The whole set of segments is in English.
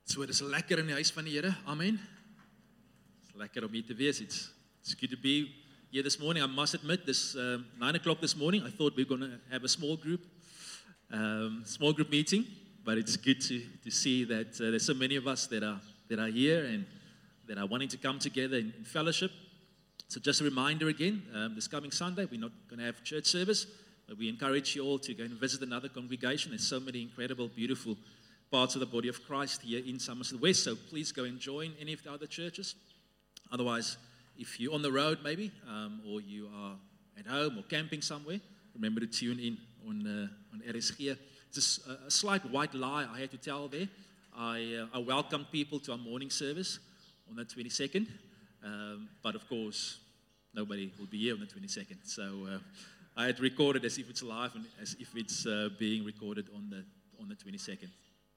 So, dit is lekker in die huis van die Here. Amen. It's lekker om hier te wees. It's good to be here this morning. I must admit, this 9 o'clock this morning, I thought we were going to have a small group meeting, but it's good to see that there's so many of us that are here and that are wanting to come together in fellowship. So just a reminder again, this coming Sunday, we're not going to have church service, but we encourage you all to go and visit another congregation. There's so many incredible, beautiful parts of the body of Christ here in Somerset West, so please go and join any of the other churches. Otherwise, if you're on the road maybe, or you are at home or camping somewhere, remember to tune in on RSG. It's a slight white lie I had to tell there. I welcomed people to our morning service on the 22nd, but of course, nobody will be here on the 22nd. So I had recorded as if it's live and as if it's being recorded on the 22nd.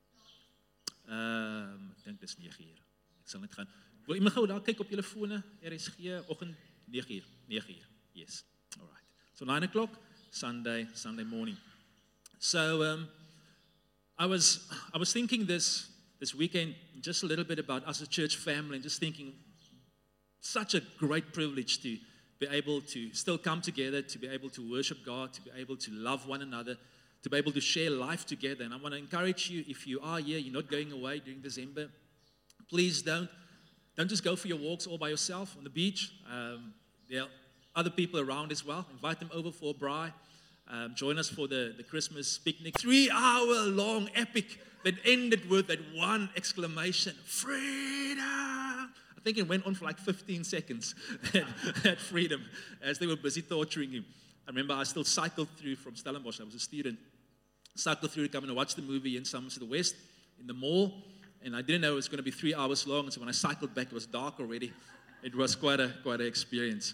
Ek dink dis 9 uur. Ek sal net gaan. Wil iemand gou daar kyk op julle fone? RSG oggend 9 uur. 9 uur. Yes. All right. So 9 o'clock Sunday morning. So I was thinking this weekend just a little bit about us as a church family, and just thinking such a great privilege to be able to still come together, to be able to worship God, to be able to love one another, to be able to share life together. And I want to encourage you, if you are here, you're not going away during December, please don't just go for your walks all by yourself on the beach. There are other people around as well. Invite them over for a braai. Join us for the Christmas picnic. 3-hour-long epic that ended with that one exclamation, freedom! I think it went on for like 15 seconds, that freedom, as they were busy torturing him. I remember I still cycled through from Stellenbosch. I was a student. Cycled through to come and watch the movie in Somerset West in the mall. And I didn't know it was going to be 3 hours long. And so when I cycled back, it was dark already. It was quite an experience.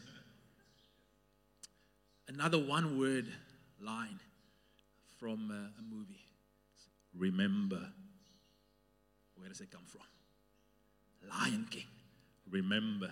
Another one-word line from a movie. Remember. Where does it come from? Lion King. Remember.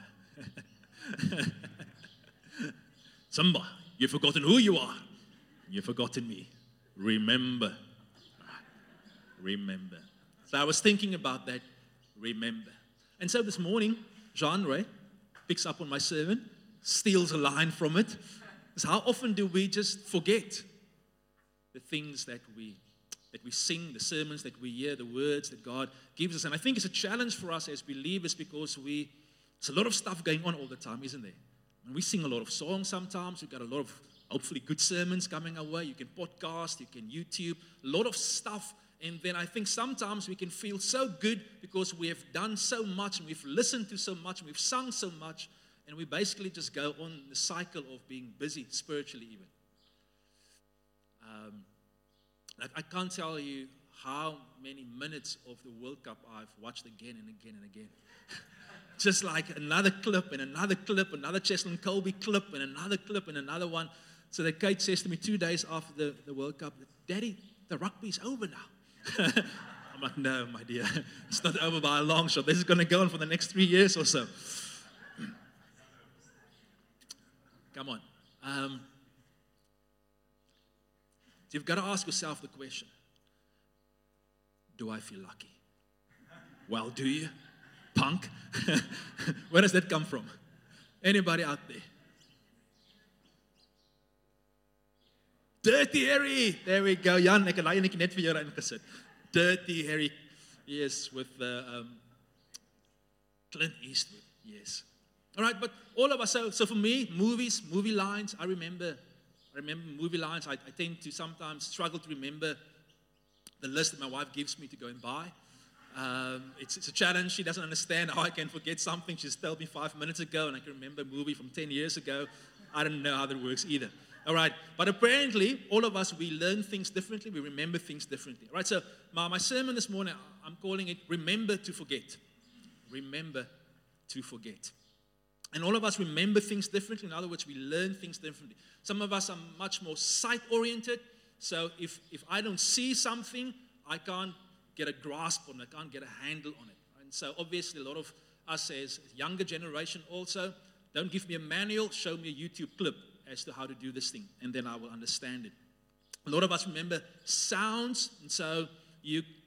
Simba. You've forgotten who you are. You've forgotten me. Remember. Remember. So I was thinking about that. Remember. And so this morning, Jean-Ray picks up on my sermon, steals a line from it. So how often do we just forget the things that we sing, the sermons that we hear, the words that God gives us? And I think it's a challenge for us as believers, because there's a lot of stuff going on all the time, isn't there? And we sing a lot of songs sometimes. We've got a lot of, hopefully, good sermons coming our way. You can podcast, you can YouTube, a lot of stuff. And then I think sometimes we can feel so good because we have done so much, and we've listened to so much, and we've sung so much, and we basically just go on the cycle of being busy spiritually even. I can't tell you how many minutes of the World Cup I've watched again and again and again. Just like another clip and another clip, another Cheslin Colby clip and another one. So that Kate says to me 2 days after the World Cup, Daddy, the rugby's over now. I'm like, no, my dear, it's not over by a long shot. This is going to go on for the next 3 years or so. Come on. So you've got to ask yourself the question, do I feel lucky? Well, do you? Punk? Where does that come from? Anybody out there? Dirty Harry. There we go. Jan, ek het daai net vir jou ingesit. Dirty Harry. Yes, with Clint Eastwood. Yes. All right, but all of us, so for me, movie lines, I remember movie lines. I tend to sometimes struggle to remember the list that my wife gives me to go and buy. It's a challenge. She doesn't understand how I can forget something she's told me 5 minutes ago, and I can remember a movie from 10 years ago. I don't know how that works either. All right, but apparently, all of us, we learn things differently. We remember things differently. All right, so my sermon this morning, I'm calling it Remember to Forget. Remember to forget. And all of us remember things differently. In other words, we learn things differently. Some of us are much more sight-oriented. So if I don't see something, I can't get a grasp on it. I can't get a handle on it. And so obviously a lot of us as younger generation also, don't give me a manual, show me a YouTube clip as to how to do this thing, and then I will understand it. A lot of us remember sounds, and so you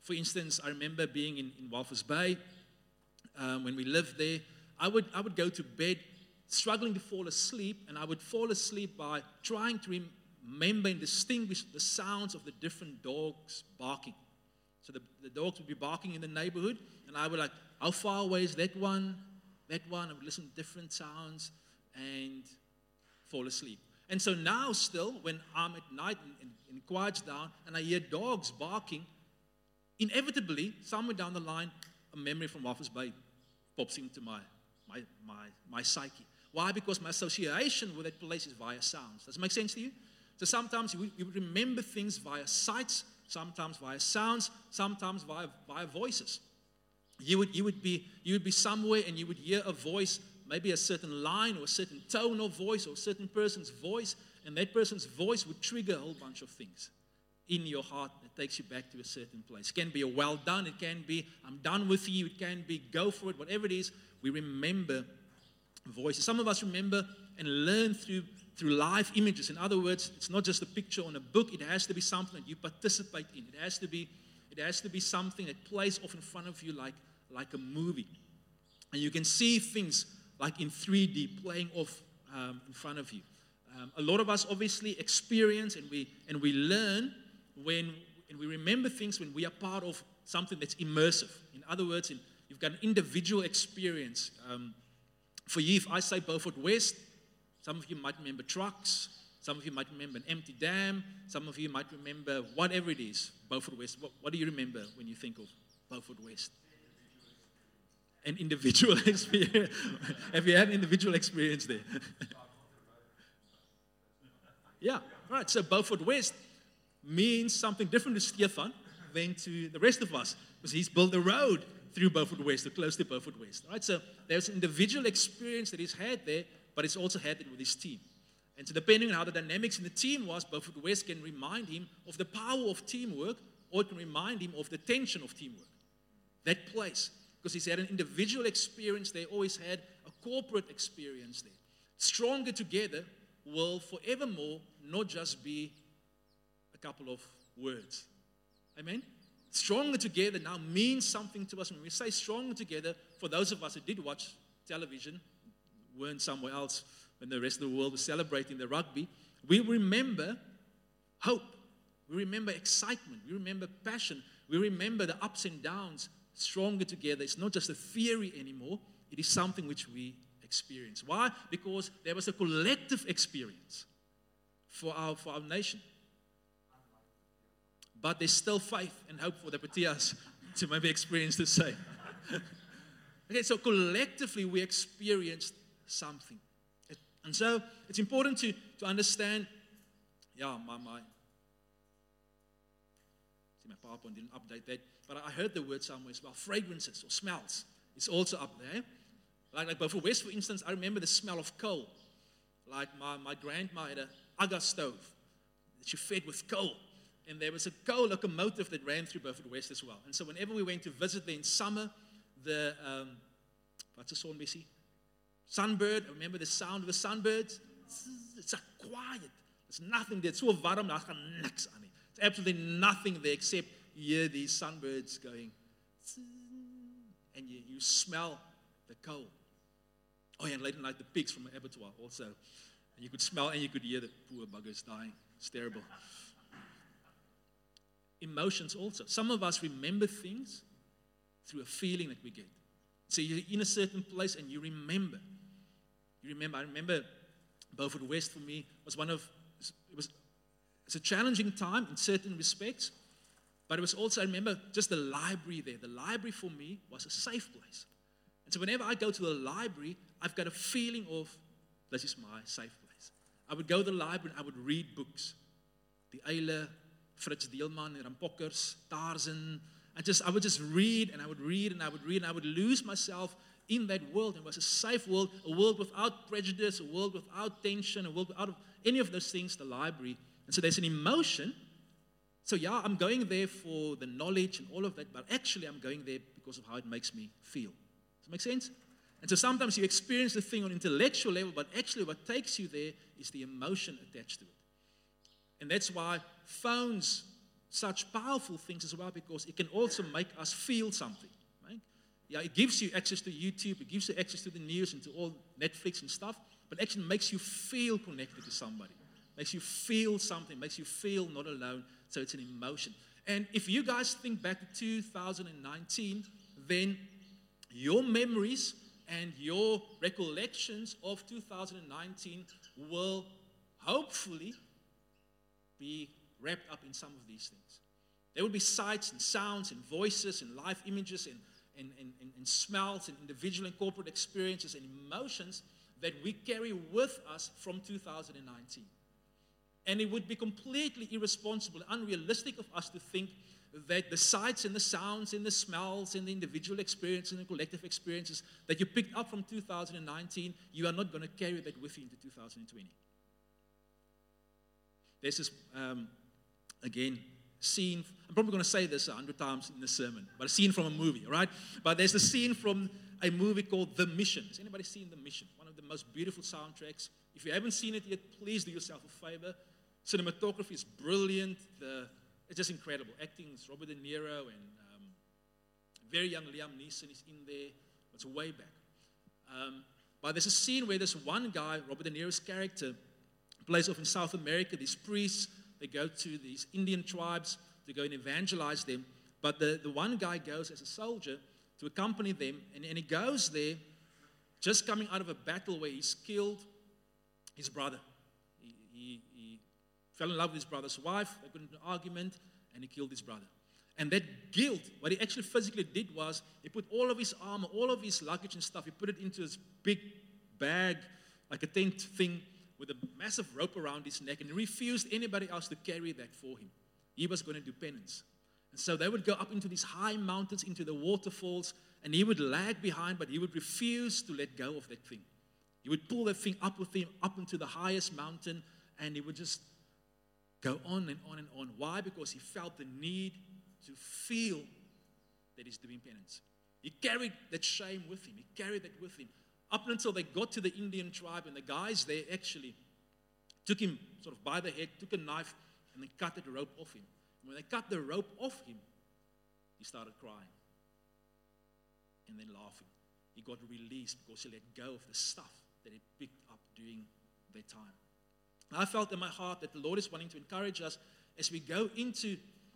For instance, I remember being in Walvis Bay when we lived there. I would go to bed struggling to fall asleep, and I would fall asleep by trying to remember and distinguish the sounds of the different dogs barking. So the dogs would be barking in the neighborhood, and I would how far away is that one? That one. I would listen to different sounds and fall asleep. And so now still, when I'm at night and it quiets down and I hear dogs barking, inevitably, somewhere down the line, a memory from Walvis Bay pops into my psyche. Why? Because my association with that place is via sounds. Does it make sense to you? So sometimes you would remember things via sights, sometimes via sounds, sometimes via voices. You would be somewhere and you would hear a voice, maybe a certain line or a certain tone of voice or a certain person's voice, and that person's voice would trigger a whole bunch of things in your heart that takes you back to a certain place. It can be a well done, it can be I'm done with you, it can be go for it, whatever it is, we remember voices. Some of us remember and learn through live images. In other words, it's not just a picture on a book, it has to be something that you participate in. It has to be something that plays off in front of you like a movie. And you can see things like in 3D playing off in front of you. A lot of us obviously experience and we learn and we remember things when we are part of something that's immersive. In other words, you've got an individual experience. For you, if I say Beaufort West, some of you might remember trucks, some of you might remember an empty dam, some of you might remember whatever it is, Beaufort West. What do you remember when you think of Beaufort West? An individual experience. Have you had an individual experience there? Yeah, right. So Beaufort West means something different to Stefan than to the rest of us, because he's built a road through Beaufort West, or close to Beaufort West. Right? So there's an individual experience that he's had there, but he's also had it with his team. And so depending on how the dynamics in the team was, Beaufort West can remind him of the power of teamwork, or it can remind him of the tension of teamwork. That place. Because he's had an individual experience there, always had a corporate experience there. Stronger Together will forevermore not just be a couple of words. Amen? Stronger Together now means something to us. When we say Stronger Together, for those of us who did watch television, weren't somewhere else when the rest of the world was celebrating the rugby, we remember hope. We remember excitement. We remember passion. We remember the ups and downs. Stronger Together. It's not just a theory anymore. It is something which we experience. Why? Because there was a collective experience for our nation. But there's still faith and hope for the Proteas to maybe experience the same. Okay, so collectively we experienced something. And so it's important to understand, my PowerPoint didn't update that, but I heard the word somewhere as well, fragrances or smells. It's also up there. Like Beaufort West, for instance, I remember the smell of coal. Like my grandma had an Aga stove that she fed with coal. And there was a coal locomotive that ran through Beaufort West as well. And so whenever we went to visit there in summer, the, what's the song, Bessie? Sunbird. I remember the sound of the sunbirds. It's so quiet. There's nothing there. It's so warm, daar's gaan niks aan nie. There's absolutely nothing there except you hear these sunbirds going, and you smell the coal. Oh yeah, and later night the pigs from the abattoir also. And you could smell and you could hear the poor buggers dying. It's terrible. Emotions also. Some of us remember things through a feeling that we get. So you're in a certain place and you remember. I remember Beaufort West for me was it's a challenging time in certain respects, but it was also, I remember just the library there. The library for me was a safe place. And so whenever I go to the library, I've got a feeling of, this is my safe place. I would go to the library and I would read books. Die Eile, Fritz Deelman, Rampokkers, Tarzan. I would just read and I would read and I would read and I would lose myself in that world. It was a safe world, a world without prejudice, a world without tension, a world without any of those things, the library. And so there's an emotion. So yeah, I'm going there for the knowledge and all of that, but actually I'm going there because of how it makes me feel. Does that make sense? And so sometimes you experience the thing on intellectual level, but actually what takes you there is the emotion attached to it. And that's why phones such powerful things as well, because it can also make us feel something. Right? Yeah, it gives you access to YouTube, it gives you access to the news and to all Netflix and stuff, but actually makes you feel connected to somebody, makes you feel something, makes you feel not alone. So it's an emotion. And if you guys think back to 2019, then your memories and your recollections of 2019 will hopefully be wrapped up in some of these things. There will be sights and sounds and voices and live images and smells and individual and corporate experiences and emotions that we carry with us from 2019. And it would be completely irresponsible and unrealistic of us to think that the sights and the sounds and the smells and the individual experiences and the collective experiences that you picked up from 2019, you are not going to carry that with you into 2020. There's this, again, scene. I'm probably going to say this 100 times in the sermon, but a scene from a movie, all right? But there's a scene from a movie called The Mission. Has anybody seen The Mission? One of the most beautiful soundtracks. If you haven't seen it yet, please do yourself a favor. Cinematography is brilliant. It's just incredible. Acting is Robert De Niro and very young Liam Neeson is in there. It's way back. But there's a scene where this one guy, Robert De Niro's character, plays off in South America. These priests, they go to these Indian tribes to go and evangelize them. But the one guy goes as a soldier to accompany them, and he goes there just coming out of a battle where he's killed his brother. He fell in love with his brother's wife. They got into an argument, and he killed his brother. And that guilt, what he actually physically did was he put all of his armor, all of his luggage and stuff, he put it into this big bag, like a tent thing, with a massive rope around his neck, and he refused anybody else to carry that for him. He was going to do penance. And so they would go up into these high mountains, into the waterfalls, and he would lag behind, but he would refuse to let go of that thing. He would pull that thing up with him, up into the highest mountain, and he would just go on and on and on. Why? Because he felt the need to feel that he's doing penance. He carried that shame with him. He carried that with him. Up until they got to the Indian tribe, and the guys there actually took him sort of by the head, took a knife, and they cut the rope off him. And when they cut the rope off him, he started crying and then laughing. He got released because he let go of the stuff that he picked up during that time. And I felt in my heart that the Lord is wanting to encourage us as we go into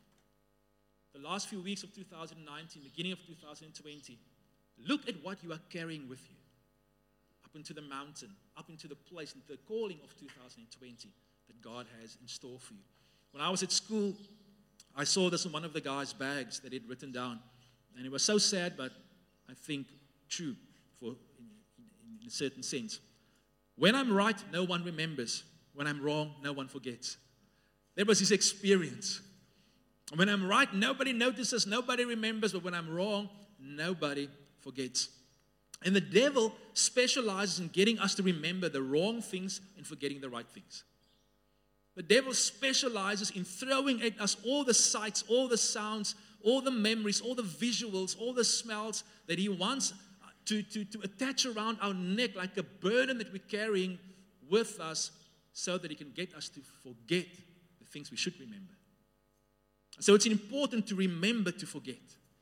the last few weeks of 2019, beginning of 2020. Look at what you are carrying with you. Up into the mountain, up into the place, into the calling of 2020 that God has in store for you. When I was at school, I saw this in one of the guys' bags that he'd written down. And it was so sad, but I think true in a certain sense. When I'm right, no one remembers. When I'm wrong, no one forgets. That was his experience. When I'm right, nobody notices, nobody remembers. But when I'm wrong, nobody forgets. And the devil specializes in getting us to remember the wrong things and forgetting the right things. The devil specializes in throwing at us all the sights, all the sounds, all the memories, all the visuals, all the smells that he wants to attach around our neck like a burden that we're carrying with us so that he can get us to forget the things we should remember. So it's important to remember to forget.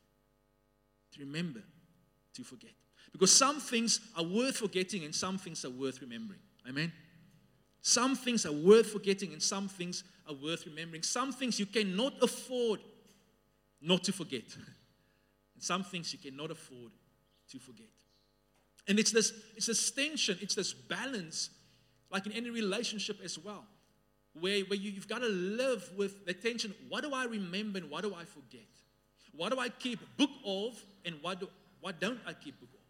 To remember to forget. Because some things are worth forgetting and some things are worth remembering. Amen? Some things are worth forgetting and some things are worth remembering. Some things you cannot afford not to forget. And some things you cannot afford to forget. And it's this tension, it's this balance, like in any relationship as well, where you've got to live with the tension. What do I remember and what do I forget? What do I keep book of and what don't I keep book of?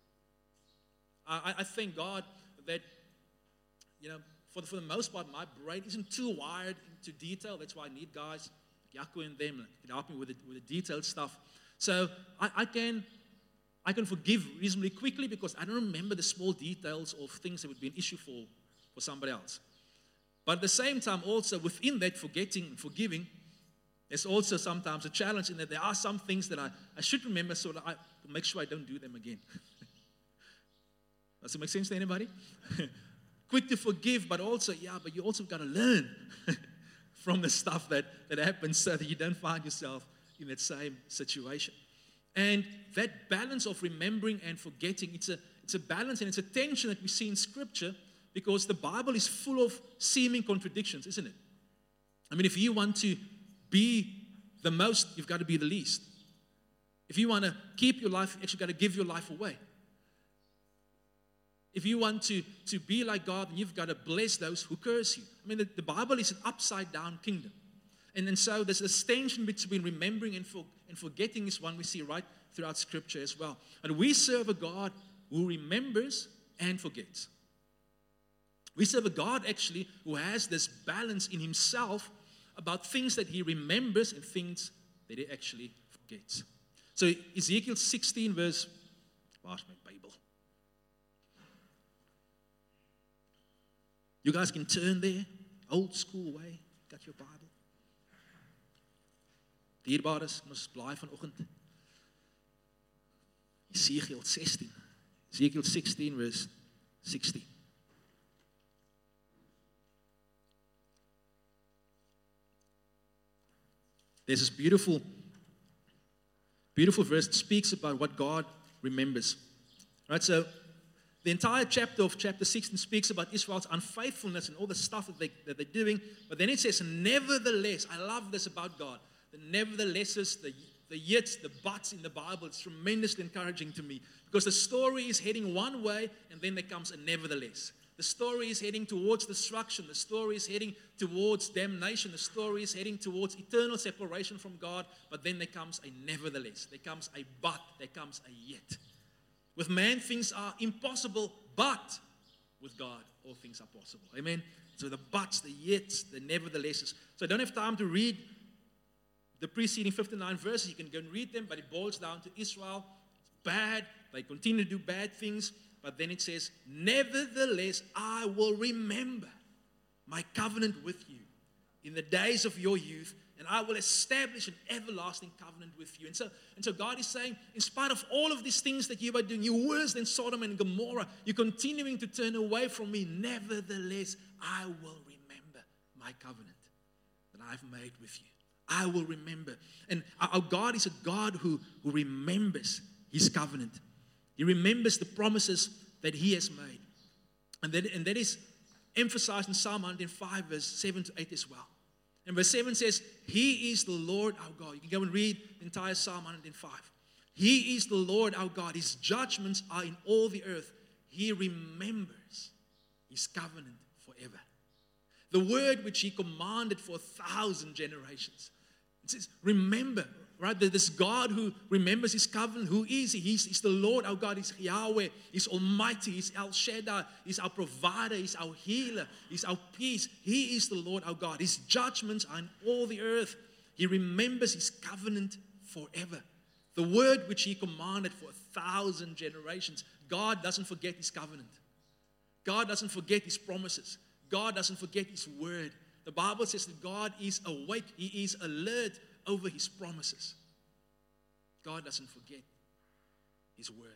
I thank God that, for the most part, my brain isn't too wired into detail. That's why I need guys like Jaco and them to help me with the detailed stuff. So I can forgive reasonably quickly because I don't remember the small details of things that would be an issue for somebody else. But at the same time, also within that forgetting and forgiving, there's also sometimes a challenge in that there are some things that I should remember so that I make sure I don't do them again. Does it make sense to anybody? Quick to forgive, but you also got to learn from the stuff that happens so that you don't find yourself in that same situation. And that balance of remembering and forgetting, it's a balance and it's a tension that we see in Scripture, because the Bible is full of seeming contradictions, isn't it? I mean, if you want to be the most, you've got to be the least. If you want to keep your life, you actually got to give your life away. If you want to be like God, then you've got to bless those who curse you. I mean, the Bible is an upside-down kingdom. And so there's this tension between remembering and forgetting is one we see right throughout Scripture as well. And we serve a God who remembers and forgets. We serve a God, actually, who has this balance in himself about things that he remembers and things that he actually forgets. So Ezekiel 16 verse, where's my Bible? You guys can turn there, old school way, got your Bible. Dierbares, ons blaai vanoggend. Ezekiel 16. Ezekiel 16 verse 16. There's this beautiful verse that speaks about what God remembers. Right, so the entire chapter of chapter 16 speaks about Israel's unfaithfulness and all the stuff that they're doing. But then it says, nevertheless, I love this about God. The neverthelesses, the yets, the buts in the Bible, it's tremendously encouraging to me. Because the story is heading one way, and then there comes a nevertheless. The story is heading towards destruction. The story is heading towards damnation. The story is heading towards eternal separation from God. But then there comes a nevertheless. There comes a but. There comes a yet. With man, things are impossible, but with God, all things are possible. Amen? So the buts, the yets, the neverthelesses. So I don't have time to read the preceding 59 verses. You can go and read them, but it boils down to Israel. It's bad. They continue to do bad things. But then it says, nevertheless, I will remember my covenant with you in the days of your youth, and I will establish an everlasting covenant with you. And so God is saying, in spite of all of these things that you are doing, you're worse than Sodom and Gomorrah, you're continuing to turn away from me. Nevertheless, I will remember my covenant that I've made with you. I will remember. And our God is a God who remembers his covenant. He remembers the promises that he has made. And that is emphasized in Psalm 105, verse 7 to 8 as well. And verse 7 says, he is the Lord our God. You can go and read the entire Psalm 105. He is the Lord our God. His judgments are in all the earth. He remembers his covenant forever. The word which he commanded for 1,000 generations. It says, remember, right? This God who remembers his covenant, who is he? He's the Lord our God. He's Yahweh. He's Almighty. He's El Shaddai. He's our provider. He's our healer. He's our peace. He is the Lord our God. His judgments are in all the earth. He remembers his covenant forever. The word which he commanded for 1,000 generations. God doesn't forget his covenant. God doesn't forget his promises. God doesn't forget his word. The Bible says that God is awake. He is alert over his promises. God doesn't forget his word.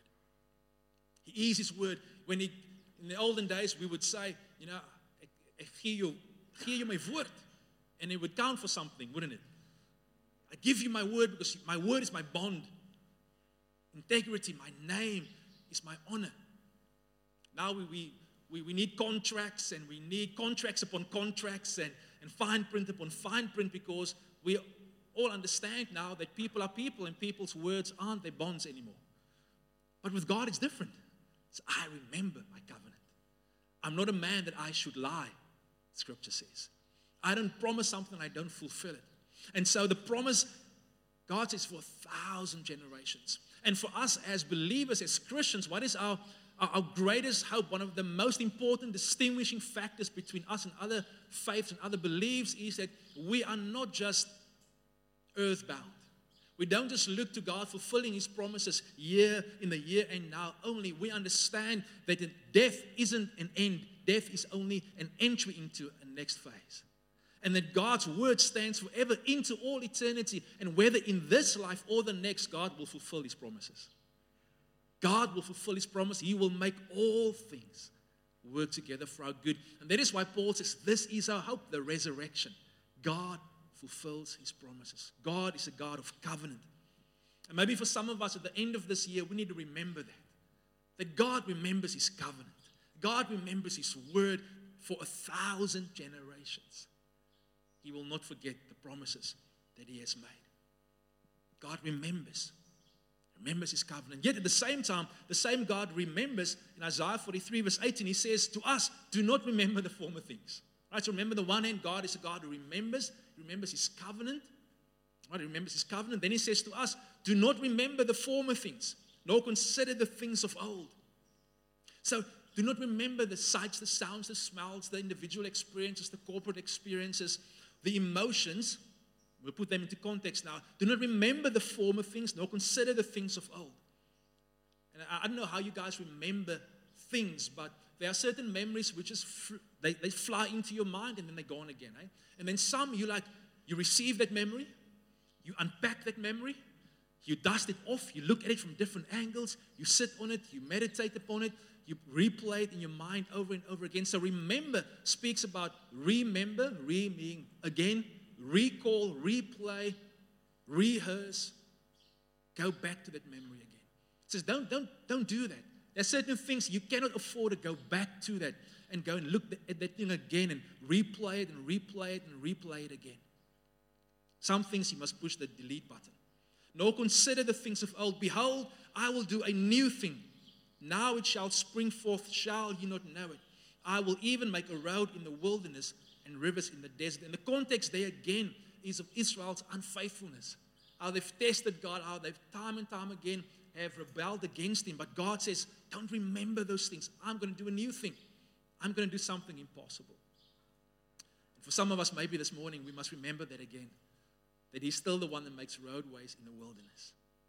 He is his word. In the olden days, we would say, ek gee you my woord. And it would count for something, wouldn't it? I give you my word because my word is my bond. Integrity, my name is my honor. Now we need contracts, and we need contracts upon contracts and fine print upon fine print, because we all understand now that people are people and people's words aren't their bonds anymore. But with God, it's different. So I remember my covenant. I'm not a man that I should lie, Scripture says. I don't promise something I don't fulfill it. And so the promise, God says, for 1,000 generations. And for us as believers, as Christians, what is our greatest hope? One of the most important distinguishing factors between us and other faiths and other beliefs is that we are not just earthbound. We don't just look to God fulfilling his promises in the here and now only. We understand that death isn't an end. Death is only an entry into a next phase. And that God's word stands forever into all eternity. And whether in this life or the next, God will fulfill his promises. God will fulfill his promise. He will make all things work together for our good. And that is why Paul says, this is our hope, the resurrection. God fulfills his promises. God is a God of covenant. And maybe for some of us at the end of this year, we need to remember that God remembers his covenant. God remembers his word for 1,000 generations. He will not forget the promises that he has made. God remembers his covenant. Yet at the same time, the same God remembers. In Isaiah 43 verse 18, he says to us, do not remember the former things. Right? So remember, the one hand, God is a God who remembers his covenant. Right? He remembers his covenant. Then he says to us, do not remember the former things, nor consider the things of old. So do not remember the sights, the sounds, the smells, the individual experiences, the corporate experiences, the emotions. We'll put them into context now. Do not remember the former things, nor consider the things of old. And I don't know how you guys remember things, but there are certain memories which they fly into your mind and then they're gone again. Eh? And then some, you receive that memory, you unpack that memory, you dust it off, you look at it from different angles, you sit on it, you meditate upon it, you replay it in your mind over and over again. So remember speaks about remember, meaning again, recall, replay, rehearse, go back to that memory again. It says don't do that. There are certain things you cannot afford to go back to that and go and look at that thing again and replay it and replay it and replay it again. Some things you must push the delete button. Nor consider the things of old. Behold, I will do a new thing. Now it shall spring forth, shall you not know it? I will even make a road in the wilderness and rivers in the desert. And the context there again is of Israel's unfaithfulness. How they've tested God, how they've time and time again have rebelled against him. But God says, don't remember those things. I'm going to do a new thing. I'm going to do something impossible. And for some of us, maybe this morning, we must remember that again. That he's still the one that makes roadways in the wilderness.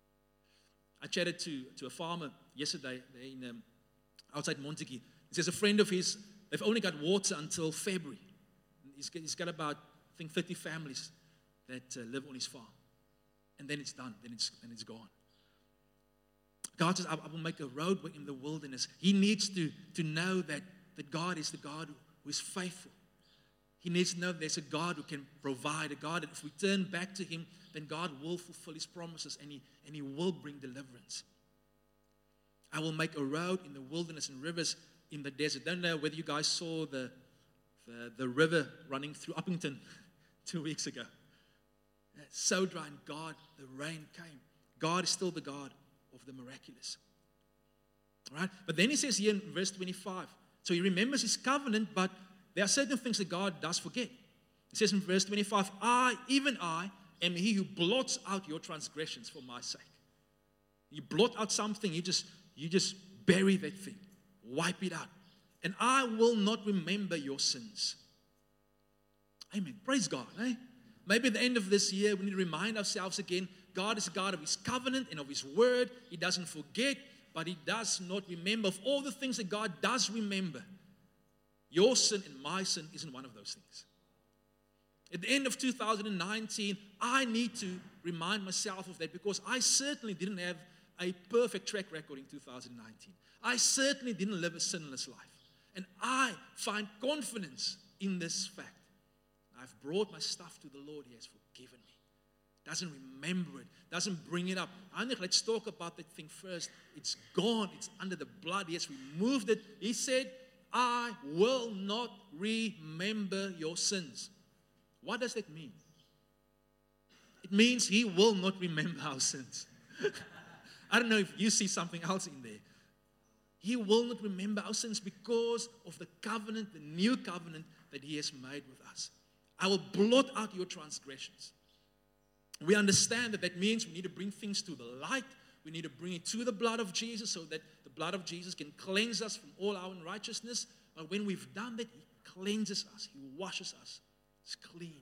I chatted to a farmer yesterday outside Montague. He says a friend of his, they've only got water until February. He's got about, I think, 30 families that live on his farm. And then it's done. Then it's gone. God says, I will make a roadway in the wilderness. He needs to know that God is the God who is faithful. He needs to know that there's a God who can provide, a God that if we turn back to him, then God will fulfill his promises and he will bring deliverance. I will make a road in the wilderness and rivers in the desert. I don't know whether you guys saw the river running through Uppington 2 weeks ago. It's so dry, and the rain came. God is still the God of the miraculous. All right? But then he says here in verse 25, so he remembers his covenant, but there are certain things that God does forget. He says in verse 25, even I, am he who blots out your transgressions for my sake. You blot out something, you just bury that thing, wipe it out. And I will not remember your sins. Amen. Praise God. Eh? Maybe at the end of this year, we need to remind ourselves again, God is a God of his covenant and of his word. He doesn't forget, but he does not remember. Of all the things that God does remember, your sin and my sin isn't one of those things. At the end of 2019, I need to remind myself of that because I certainly didn't have a perfect track record in 2019. I certainly didn't live a sinless life. And I find confidence in this fact. I've brought my stuff to the Lord. He has forgiven me. Doesn't remember it. Doesn't bring it up. I think let's talk about that thing first. It's gone. It's under the blood. He has removed it. He said, I will not remember your sins. What does that mean? It means he will not remember our sins. I don't know if you see something else in there. He will not remember our sins because of the covenant, the new covenant that he has made with us. I will blot out your transgressions. We understand that means we need to bring things to the light. We need to bring it to the blood of Jesus so that the blood of Jesus can cleanse us from all our unrighteousness. But when we've done that, he cleanses us. He washes us. It's clean.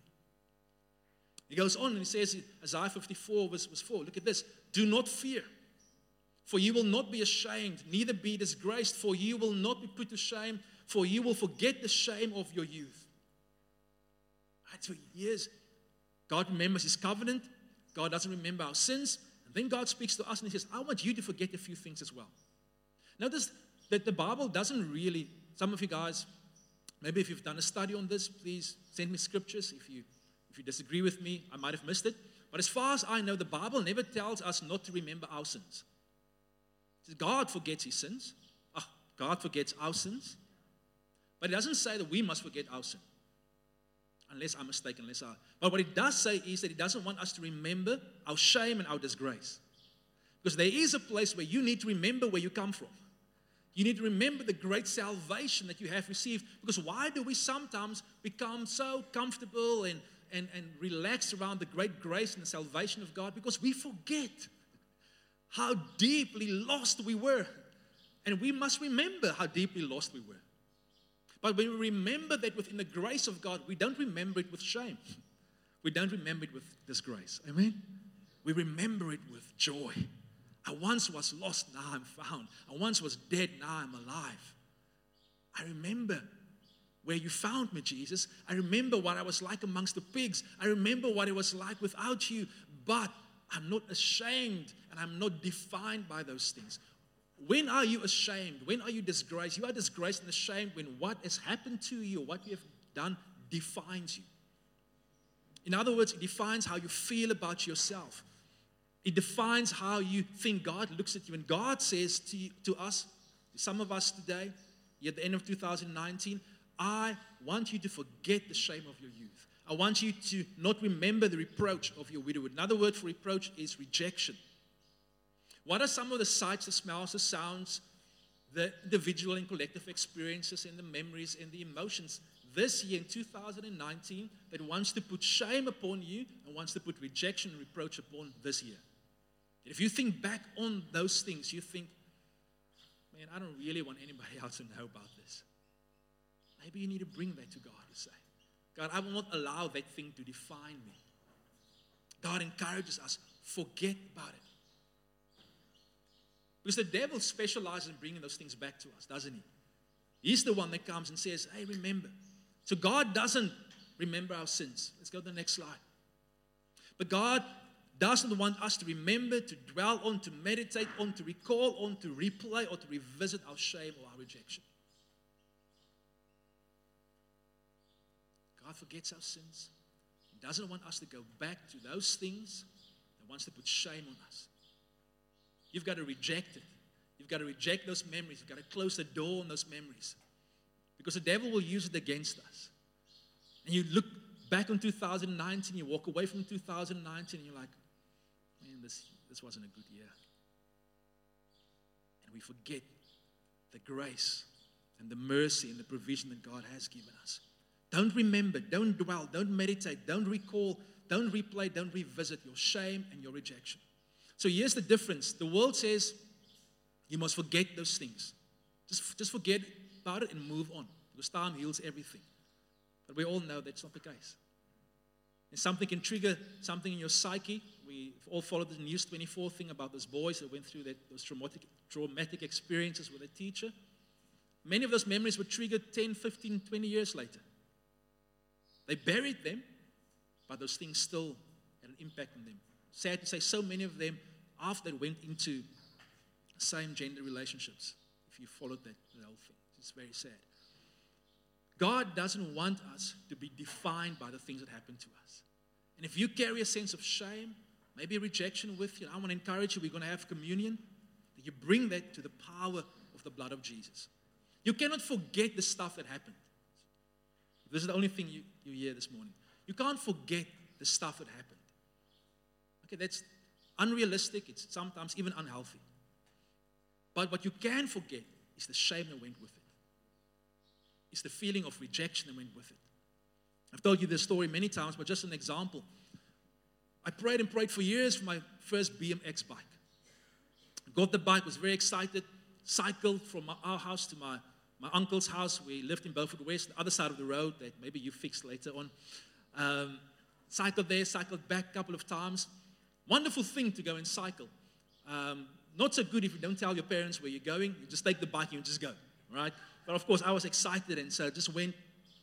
He goes on and he says, Isaiah 54 verse 4, look at this. Do not fear, for you will not be ashamed, neither be disgraced, for you will not be put to shame, for you will forget the shame of your youth. Right, so years, God remembers his covenant. God doesn't remember our sins. And then God speaks to us and he says, I want you to forget a few things as well. Notice that the Bible doesn't really, some of you guys, maybe if you've done a study on this, please send me scriptures if you If you disagree with me, I might have missed it. But as far as I know, the Bible never tells us not to remember our sins. It says God forgets his sins. God forgets our sins. But it doesn't say that we must forget our sin. Unless I'm mistaken, But what it does say is that it doesn't want us to remember our shame and our disgrace. Because there is a place where you need to remember where you come from. You need to remember the great salvation that you have received. Because why do we sometimes become so comfortable and relaxed around the great grace and the salvation of God? Because we forget how deeply lost we were. And we must remember how deeply lost we were. But when we remember that within the grace of God, we don't remember it with shame. We don't remember it with disgrace. Amen? We remember it with joy. I once was lost, now I'm found. I once was dead, now I'm alive. I remember where you found me, Jesus. I remember what I was like amongst the pigs. I remember what it was like without you. But I'm not ashamed and I'm not defined by those things. When are you ashamed? When are you disgraced? You are disgraced and ashamed when what has happened to you or what you have done defines you. In other words, it defines how you feel about yourself. It defines how you think God looks at you. And God says to us, to some of us today, at the end of 2019, I want you to forget the shame of your youth. I want you to not remember the reproach of your widowhood. Another word for reproach is rejection. What are some of the sights, the smells, the sounds, the individual and collective experiences and the memories and the emotions this year in 2019 that wants to put shame upon you and wants to put rejection and reproach upon this year? If you think back on those things, you think, man, I don't really want anybody else to know about this. Maybe you need to bring that to God and say, God, I will not allow that thing to define me. God encourages us, forget about it. Because the devil specializes in bringing those things back to us, doesn't he? He's the one that comes and says, hey, remember. So God doesn't remember our sins. Let's go to the next slide. But God doesn't want us to remember, to dwell on, to meditate on, to recall on, to replay, or to revisit our shame or our rejection. God forgets our sins. He doesn't want us to go back to those things that wants to put shame on us. You've got to reject it. You've got to reject those memories. You've got to close the door on those memories. Because the devil will use it against us. And you look back on 2019, you walk away from 2019, and you're like, man, this wasn't a good year. And we forget the grace and the mercy and the provision that God has given us. Don't remember, don't dwell, don't meditate, don't recall, don't replay, don't revisit your shame and your rejection. So here's the difference. The world says you must forget those things. Just forget about it and move on. Because time heals everything. But we all know that's not the case. And something can trigger something in your psyche. We all followed the News 24 thing about those boys that went through those traumatic experiences with a teacher. Many of those memories were triggered 10, 15, 20 years later. They buried them, but those things still had an impact on them. Sad to say, so many of them, after they went into same-gender relationships, if you followed that whole thing. It's very sad. God doesn't want us to be defined by the things that happen to us. And if you carry a sense of shame, maybe rejection with you, I want to encourage you, we're going to have communion, that you bring that to the power of the blood of Jesus. You cannot forget the stuff that happened. This is the only thing you hear this morning. You can't forget the stuff that happened. Okay, that's unrealistic. It's sometimes even unhealthy. But what you can forget is the shame that went with it. It's the feeling of rejection that went with it. I've told you this story many times, but just an example. I prayed and prayed for years for my first BMX bike. I got the bike, was very excited, cycled from our house to my uncle's house. We lived in Beaufort West, the other side of the road that maybe you fixed later on. Cycled there, cycled back a couple of times. Wonderful thing to go and cycle. Not so good if you don't tell your parents where you're going. You just take the bike and you just go, right? But of course, I was excited, and so I just went.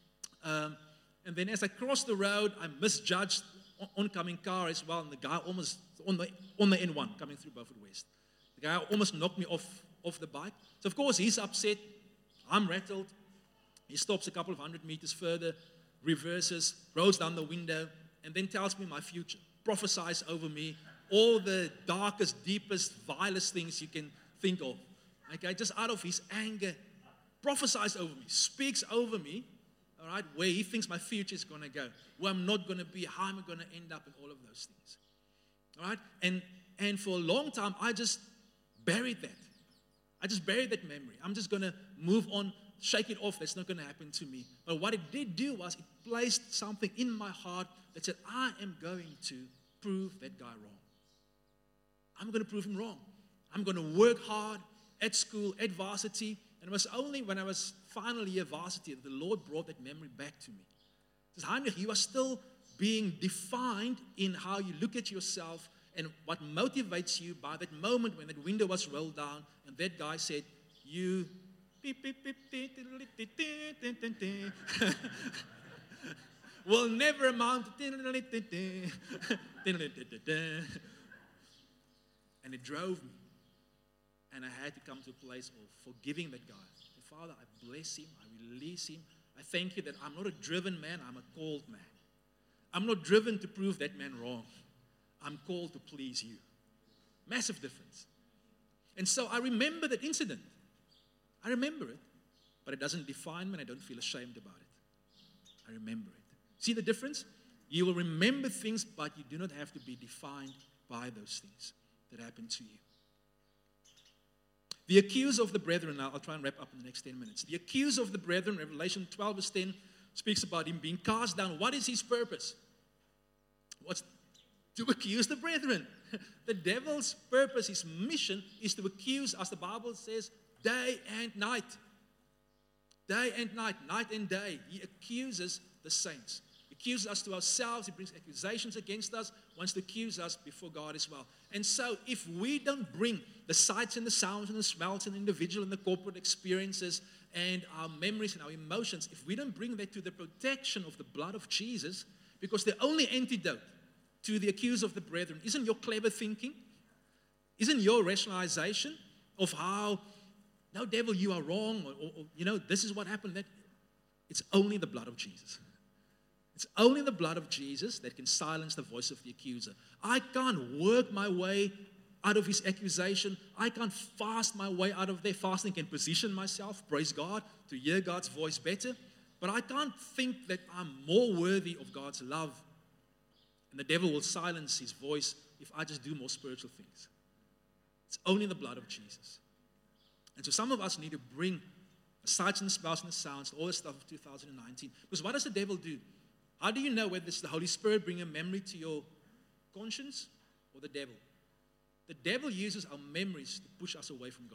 And then as I crossed the road, I misjudged oncoming car as well, and the guy almost on the N1 coming through Beaufort West. The guy almost knocked me off the bike. So of course, he's upset. I'm rattled. He stops a couple of 100 meters further, reverses, rolls down the window, and then tells me my future, prophesies over me, all the darkest, deepest, vilest things you can think of. Okay, just out of his anger, prophesies over me, speaks over me, all right, where he thinks my future is going to go, where I'm not going to be, how I'm going to end up, and all of those things. All right, and for a long time, I just buried that. I just buried that memory. I'm just going to move on, shake it off. That's not going to happen to me. But what it did do was it placed something in my heart that said, I am going to prove that guy wrong. I'm going to prove him wrong. I'm going to work hard at school, at varsity. And it was only when I was final year varsity that the Lord brought that memory back to me. He says, Heinrich, you are still being defined in how you look at yourself and what motivates you by that moment when that window was rolled down and that guy said, you beep, beep, beep, will never amount to and it drove me. And I had to come to a place of forgiving that guy. Father, I bless him, I release him. I thank you that I'm not a driven man, I'm a called man. I'm not driven to prove that man wrong. I'm called to please you. Massive difference. And so I remember that incident. I remember it, but it doesn't define me and I don't feel ashamed about it. I remember it. See the difference? You will remember things, but you do not have to be defined by those things that happen to you. The accuser of the brethren, now I'll try and wrap up in the next 10 minutes. The accuser of the brethren, Revelation 12 verse 10, speaks about him being cast down. What is his purpose? What's to accuse the brethren? The devil's purpose, his mission, is to accuse, as the Bible says, day and night. Day and night, night and day. He accuses the saints. He accuses us to ourselves. He brings accusations against us, wants to accuse us before God as well. And so if we don't bring the sights and the sounds and the smells and the individual and the corporate experiences and our memories and our emotions, if we don't bring that to the protection of the blood of Jesus, because the only antidote to the accuser of the brethren isn't your clever thinking, isn't your rationalization of how, no, devil, you are wrong, or this is what happened. That it's only the blood of Jesus. It's only the blood of Jesus that can silence the voice of the accuser. I can't work my way out of his accusation. I can't fast my way out of there. Fasting can position myself, praise God, to hear God's voice better. But I can't think that I'm more worthy of God's love. And the devil will silence his voice if I just do more spiritual things. It's only the blood of Jesus. And so some of us need to bring the sights and the smells and the sounds, all the stuff of 2019. Because what does the devil do? How do you know whether it's the Holy Spirit bringing a memory to your conscience or the devil? The devil uses our memories to push us away from God.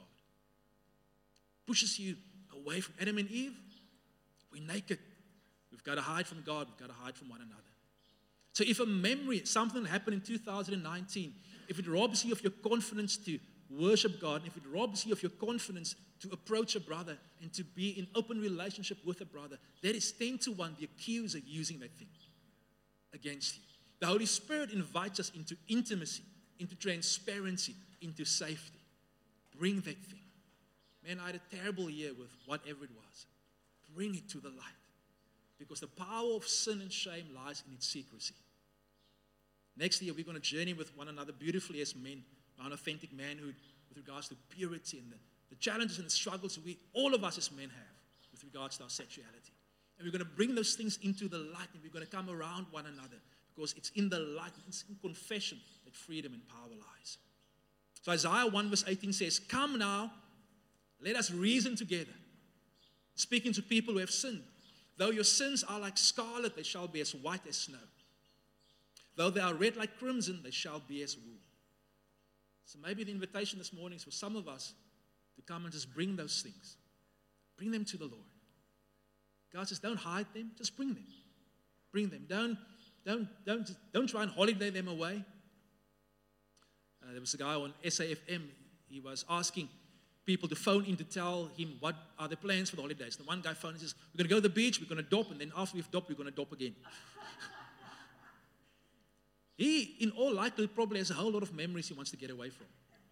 Pushes you away from Adam and Eve. We're naked. We've got to hide from God. We've got to hide from one another. So if a memory, something happened in 2019, if it robs you of your confidence to worship God, if it robs you of your confidence to approach a brother and to be in open relationship with a brother, that is 10 to 1 the accuser using that thing against you. The Holy Spirit invites us into intimacy, into transparency, into safety. Bring that thing. Man, I had a terrible year with whatever it was. Bring it to the light. Because the power of sin and shame lies in its secrecy. Next year, we're going to journey with one another beautifully as men, our authentic manhood with regards to purity and the challenges and the struggles all of us as men have with regards to our sexuality. And we're going to bring those things into the light and we're going to come around one another because it's in the light, it's in confession that freedom and power lies. So Isaiah 1 verse 18 says, "Come now, let us reason together." Speaking to people who have sinned. "Though your sins are like scarlet, they shall be as white as snow. Though they are red like crimson, they shall be as wool." So maybe the invitation this morning is for some of us to come and just bring those things. Bring them to the Lord. God says, don't hide them, just bring them. Bring them. Don't try and holiday them away. There was a guy on SAFM, he was asking people to phone in to tell him what are the plans for the holidays. The one guy phoned and says, we're going to go to the beach, we're going to dop, and then after we've dopped, we're going to dop again. He, in all likelihood, probably has a whole lot of memories he wants to get away from.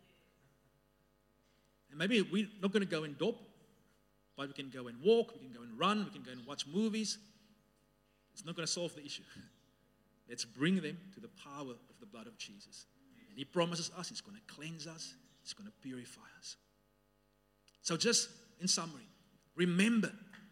And maybe we're not going to go and dop, but we can go and walk, we can go and run, we can go and watch movies. It's not going to solve the issue. Let's bring them to the power of the blood of Jesus. And He promises us He's going to cleanse us. He's going to purify us. So just in summary, remember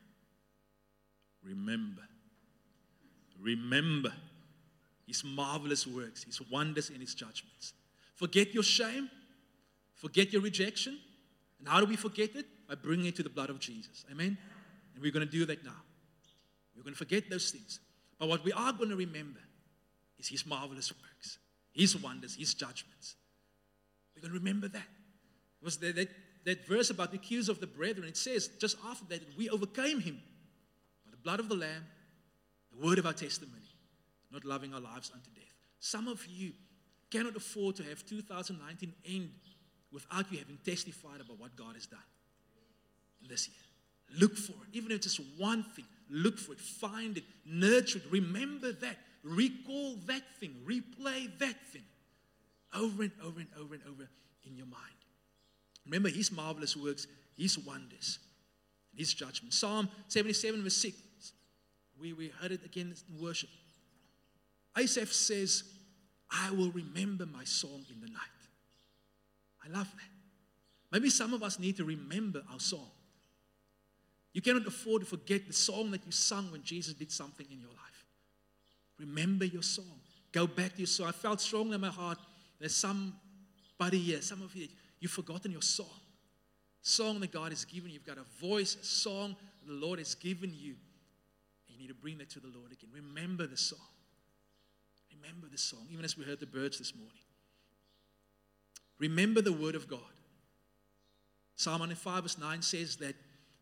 His marvelous works, His wonders and His judgments. Forget your shame. Forget your rejection. And how do we forget it? By bringing it to the blood of Jesus. Amen? And we're going to do that now. We're going to forget those things. But what we are going to remember is His marvelous works, His wonders, His judgments. We're going to remember that. It was that verse about the accuser of the brethren. It says just after that we overcame him by the blood of the Lamb, the word of our testimony, not loving our lives unto death. Some of you cannot afford to have 2019 end without you having testified about what God has done in this year. Look for it. Even if it's just one thing, look for it, find it, nurture it, remember that, recall that thing, replay that thing over and over and over and over in your mind. Remember His marvelous works, His wonders, His judgment. Psalm 77 verse 6. We heard it again in worship. Asaph says, I will remember my song in the night. I love that. Maybe some of us need to remember our song. You cannot afford to forget the song that you sung when Jesus did something in your life. Remember your song. Go back to your song. I felt strongly in my heart there's somebody here, some of you, you've forgotten your song. Song that God has given you. You've got a voice, a song the Lord has given you. And you need to bring that to the Lord again. Remember the song. Remember the song, even as we heard the birds this morning. Remember the word of God. Psalm 105 verse 9 says that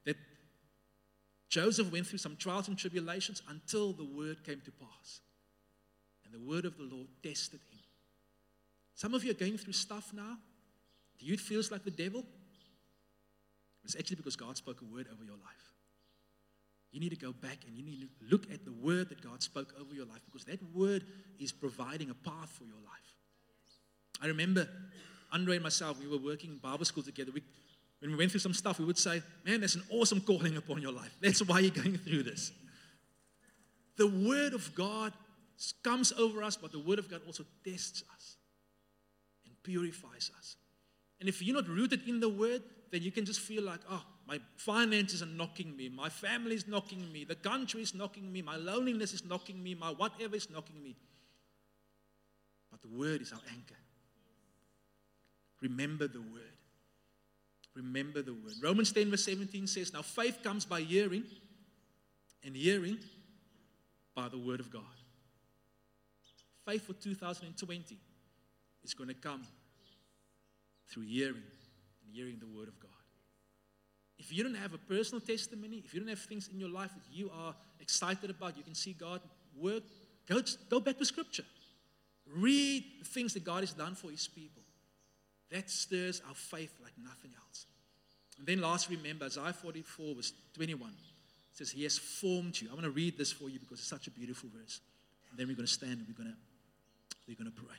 Joseph went through some trials and tribulations until the word came to pass. And the word of the Lord tested him. Some of you are going through stuff now. Do you feel like the devil? It's actually because God spoke a word over your life. You need to go back and you need to look at the word that God spoke over your life, because that word is providing a path for your life. I remember Andre and myself, we were working in Bible school together. When we went through some stuff, we would say, man, there's an awesome calling upon your life. That's why you're going through this. The word of God comes over us, but the word of God also tests us and purifies us. And if you're not rooted in the word, then you can just feel like, oh, my finances are knocking me, my family is knocking me, the country is knocking me, my loneliness is knocking me, my whatever is knocking me. But the word is our anchor. Remember the word. Remember the word. Romans 10 verse 17 says, now faith comes by hearing, and hearing by the word of God. Faith for 2020 is going to come through hearing, and hearing the word of God. If you don't have a personal testimony, if you don't have things in your life that you are excited about, you can see God work, go back to Scripture. Read the things that God has done for His people. That stirs our faith like nothing else. And then last, remember, Isaiah 44 verse 21. It says, He has formed you. I want to read this for you because it's such a beautiful verse. And then we're going to stand and we're going to pray.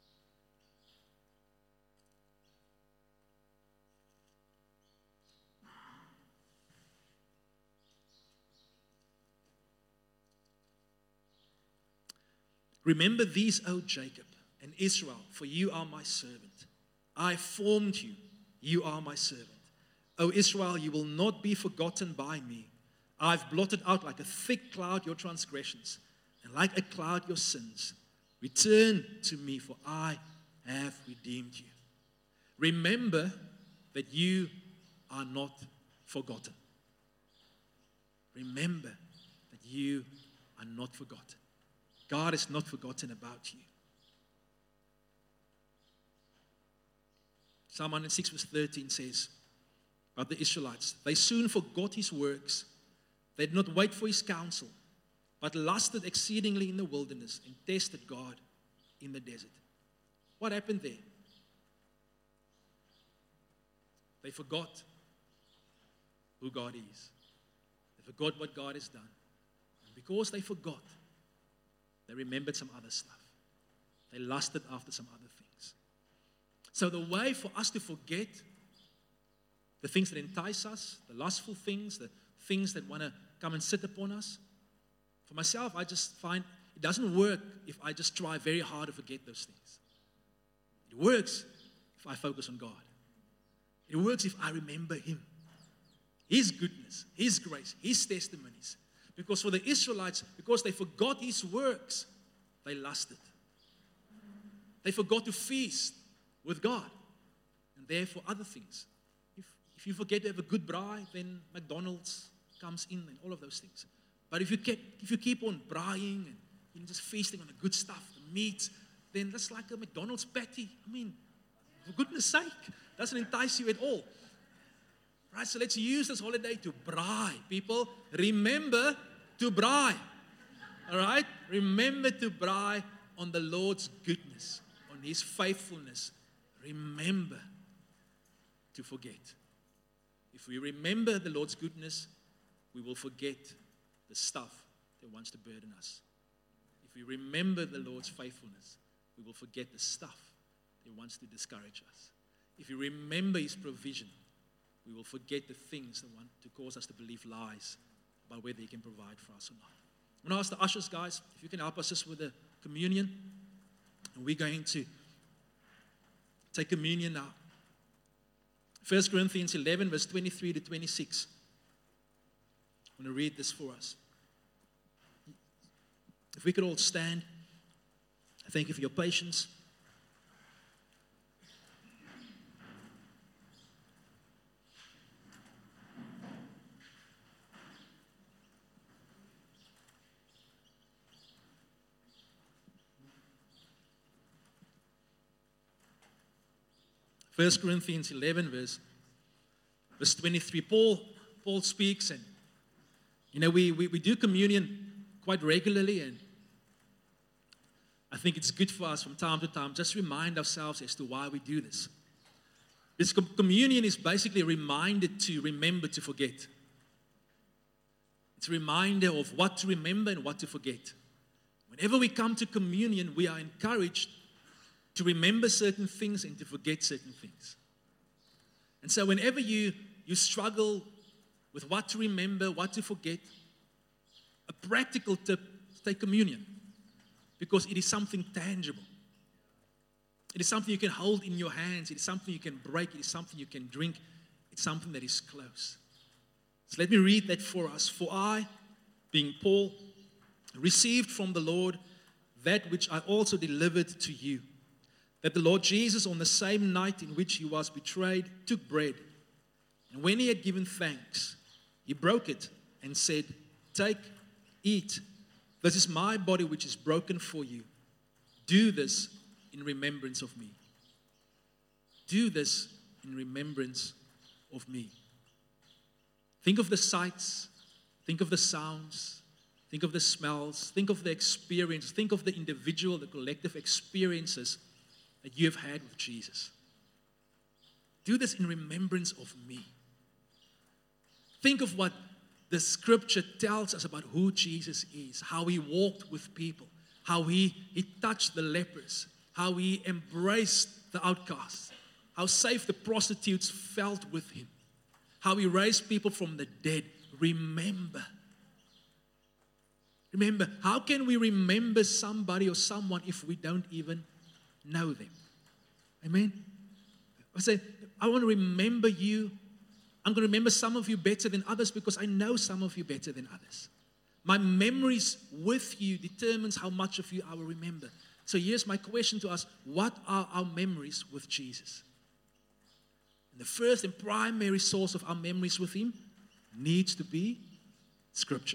Remember these, O Jacob and Israel, for you are my servant. I formed you. You are my servant. O Israel, you will not be forgotten by me. I've blotted out like a thick cloud your transgressions, and like a cloud your sins. Return to me, for I have redeemed you. Remember that you are not forgotten. Remember that you are not forgotten. God has not forgotten about you. Psalm 106 verse 13 says about the Israelites, they soon forgot His works. They did not wait for His counsel, but lusted exceedingly in the wilderness and tested God in the desert. What happened there? They forgot who God is. They forgot what God has done. And because they forgot, they remembered some other stuff. They lusted after some other things. So the way for us to forget the things that entice us, the lustful things, the things that want to come and sit upon us, for myself, I just find it doesn't work if I just try very hard to forget those things. It works if I focus on God. It works if I remember Him, His goodness, His grace, His testimonies. Because for the Israelites, because they forgot His works, they lusted. They forgot to feast with God, and therefore other things. If you forget to have a good braai, then McDonald's comes in and all of those things. But if you keep on braaiing and just feasting on the good stuff, the meat, then that's like a McDonald's patty. I mean, for goodness sake, doesn't entice you at all. Right, so let's use this holiday to braai. People, remember to braai. All right? Remember to braai on the Lord's goodness, on His faithfulness. Remember to forget. If we remember the Lord's goodness, we will forget the stuff that wants to burden us. If we remember the Lord's faithfulness, we will forget the stuff that wants to discourage us. If we remember His provision, we will forget the things that want to cause us to believe lies about whether He can provide for us or not. I'm going to ask the ushers, guys, if you can help us just with the communion. And we're going to take communion now. 1 Corinthians 11, verse 23 to 26. I'm going to read this for us. If we could all stand. Thank you for your patience. First Corinthians 11, verse 23. Paul speaks, and we do communion quite regularly, and I think it's good for us from time to time just remind ourselves as to why we do this. This communion is basically a reminder to remember to forget. It's a reminder of what to remember and what to forget. Whenever we come to communion, we are encouraged to remember certain things and to forget certain things. And so whenever you struggle with what to remember, what to forget, a practical tip is take communion, because it is something tangible. It is something you can hold in your hands. It is something you can break. It is something you can drink. It's something that is close. So let me read that for us. For I, being Paul, received from the Lord that which I also delivered to you, that the Lord Jesus, on the same night in which He was betrayed, took bread. And when He had given thanks, He broke it and said, "Take, eat. This is my body which is broken for you. Do this in remembrance of me." Do this in remembrance of me. Think of the sights. Think of the sounds. Think of the smells. Think of the experience. Think of the individual, the collective experiences that you have had with Jesus. Do this in remembrance of me. Think of what the scripture tells us about who Jesus is, how He walked with people, how he touched the lepers, how He embraced the outcasts, how safe the prostitutes felt with Him, how He raised people from the dead. Remember, how can we remember somebody or someone if we don't even know them? Amen? I say, I want to remember you. I'm going to remember some of you better than others because I know some of you better than others. My memories with you determines how much of you I will remember. So here's my question to us. What are our memories with Jesus? And the first and primary source of our memories with Him needs to be Scripture.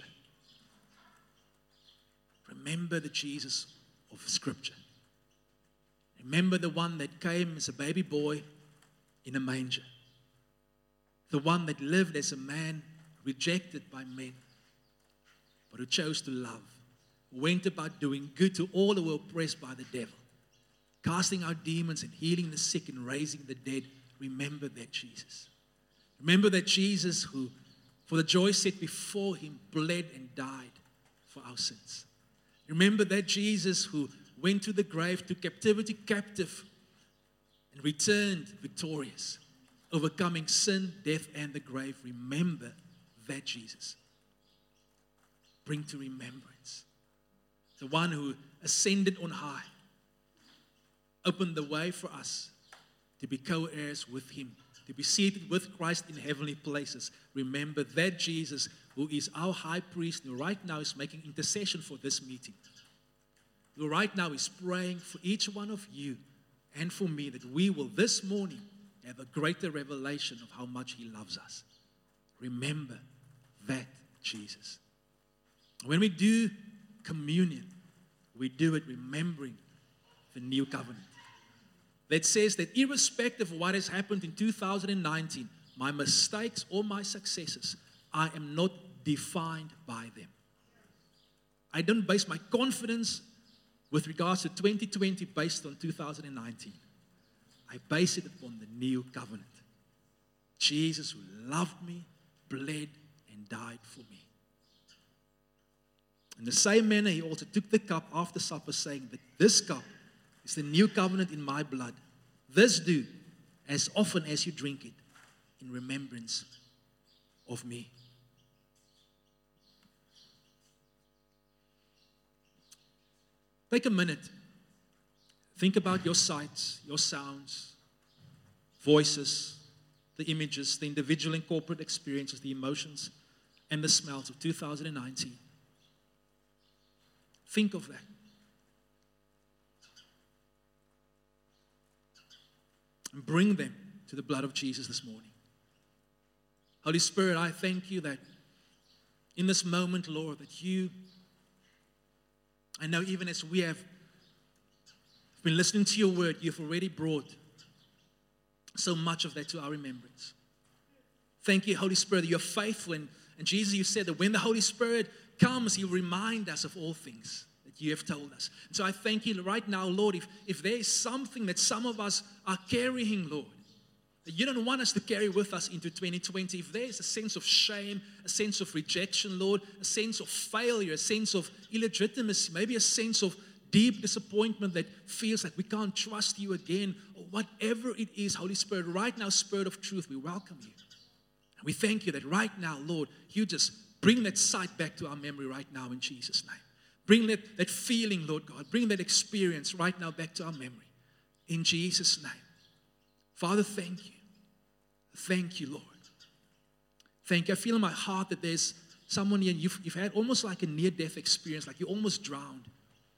Remember the Jesus of Scripture. Remember the one that came as a baby boy in a manger. The one that lived as a man rejected by men, but who chose to love, went about doing good to all who were oppressed by the devil, casting out demons and healing the sick and raising the dead. Remember that Jesus. Remember that Jesus who, for the joy set before Him, bled and died for our sins. Remember that Jesus who went to the grave, took captivity captive, and returned victorious, overcoming sin, death, and the grave. Remember that Jesus. Bring to remembrance. the one who ascended on high, opened the way for us to be co-heirs with him, to be seated with Christ in heavenly places. Remember that Jesus, who is our high priest, who right now is making intercession for this meeting, who right now is praying for each one of you and for me, that we will this morning have a greater revelation of how much he loves us. Remember that Jesus. When we do communion, we do it remembering the new covenant. That says that irrespective of what has happened in 2019, my mistakes or my successes, I am not defined by them. I don't base my confidence with regards to 2020 based on 2019. I base it upon the new covenant. Jesus, who loved me, bled, and died for me. In the same manner, he also took the cup after supper, saying that this cup is the new covenant in my blood. This do as often as you drink it in remembrance of me. Take a minute. Think about your sights, your sounds, voices, the images, the individual and corporate experiences, the emotions, and the smells of 2019. Think of that. And bring them to the blood of Jesus this morning. Holy Spirit, I thank you that in this moment, Lord, that you, I know even as we have been listening to your word, you've already brought so much of that to our remembrance. Thank you, Holy Spirit, that you're faithful. And Jesus, you said that when the Holy Spirit comes, he'll remind us of all things that you have told us. And so I thank you right now, Lord, if there is something that some of us are carrying, Lord, that you don't want us to carry with us into 2020, if there is a sense of shame, a sense of rejection, Lord, a sense of failure, a sense of illegitimacy, maybe a sense of deep disappointment that feels like we can't trust you again, or whatever it is, Holy Spirit, right now, Spirit of truth, we welcome you. And we thank you that right now, Lord, you just bring that sight back to our memory right now in Jesus' name. Bring that feeling, Lord God, bring that experience right now back to our memory in Jesus' name. Father, thank you. Thank you, Lord. Thank you. I feel in my heart that there's someone here, and you've had almost like a near-death experience, like you almost drowned.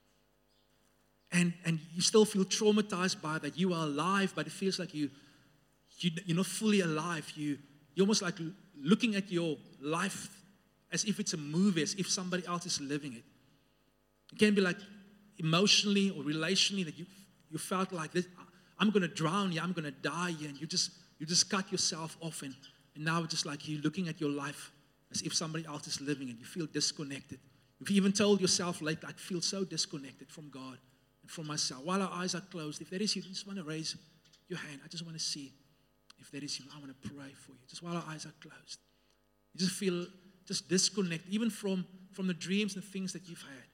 And you still feel traumatized by that. You are alive, but it feels like you're not fully alive. You're almost like looking at your life as if it's a movie, as if somebody else is living it. It can be like emotionally or relationally that you felt like this, I'm going to drown here, I'm going to die here, and you just cut yourself off, and now it's just like you're looking at your life as if somebody else is living it. You feel disconnected. You've even told yourself like, I feel so disconnected from God and from myself. While our eyes are closed, if that is you, just want to raise your hand. I just want to see if that is you. I want to pray for you. Just while our eyes are closed. You just feel just disconnected, even from the dreams and things that you've had.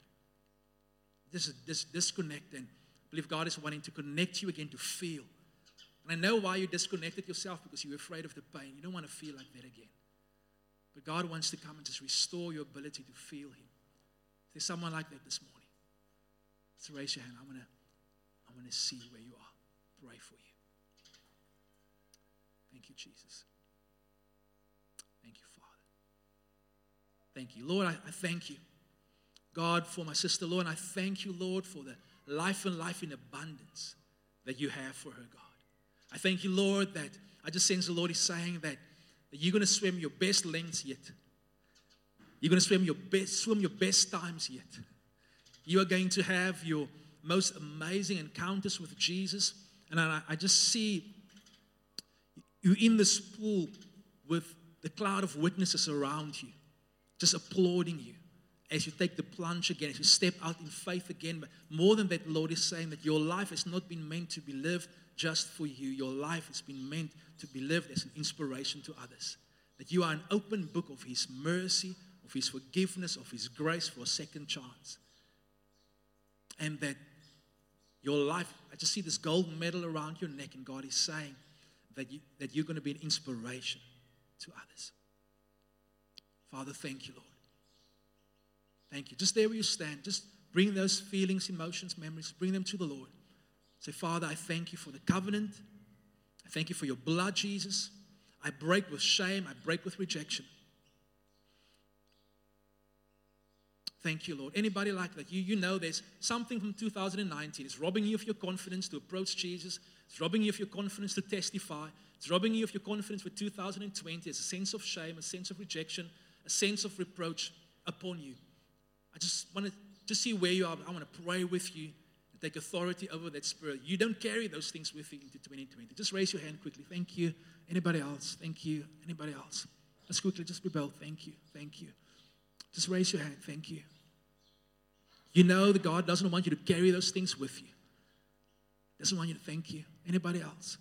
This disconnect, and I believe God is wanting to connect you again to feel. And I know why you disconnected yourself, because you're afraid of the pain. You don't want to feel like that again. But God wants to come and just restore your ability to feel Him. If there's someone like that this morning, let's raise your hand. I want to see where you are. Pray for you. Thank you, Jesus. Thank you, Father. Thank you. Lord, I thank you, God, for my sister, Lord. And I thank you, Lord, for the life and life in abundance that you have for her, God. I thank you, Lord, that I just sense the Lord is saying that you're going to swim your best lengths yet. You're going to swim your best times yet. You are going to have your most amazing encounters with Jesus. And I just see you in this pool with the cloud of witnesses around you, just applauding you as you take the plunge again, as you step out in faith again. But more than that, the Lord is saying that your life has not been meant to be lived just for you. Your life has been meant to be lived as an inspiration to others. That you are an open book of His mercy, of His forgiveness, of His grace for a second chance. And that your life, I just see this gold medal around your neck, and God is saying that you're going to be an inspiration to others. Father, thank you, Lord. Thank you. Just there where you stand, just Bring those feelings, emotions, memories, bring them to the Lord. Say, Father, I thank you for the covenant. I thank you for your blood, Jesus. I break with shame. I break with rejection. Thank you, Lord. Anybody like that? You know there's something from 2019. It's robbing you of your confidence to approach Jesus. It's robbing you of your confidence to testify. It's robbing you of your confidence for 2020. It's a sense of shame, a sense of rejection, a sense of reproach upon you. I just want to see where you are. I want to pray with you and take authority over that spirit. You don't carry those things with you into 2020. Just raise your hand quickly. Thank you. Anybody else? Thank you. Anybody else? Let's quickly just rebel. Thank you. Thank you. Just raise your hand. Thank you. You know that God doesn't want you to carry those things with you. Doesn't want you to. Thank you. Anybody else?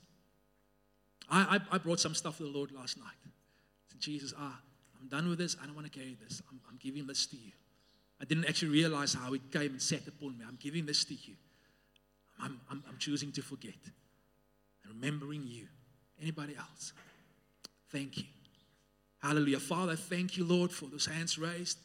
I brought some stuff to the Lord last night. I said, Jesus, I'm done with this. I don't want to carry this. I'm giving this to you. I didn't actually realize how it came and sat upon me. I'm giving this to you. I'm choosing to forget. Remembering you. Anybody else? Thank you. Hallelujah. Father, thank you, Lord, for those hands raised.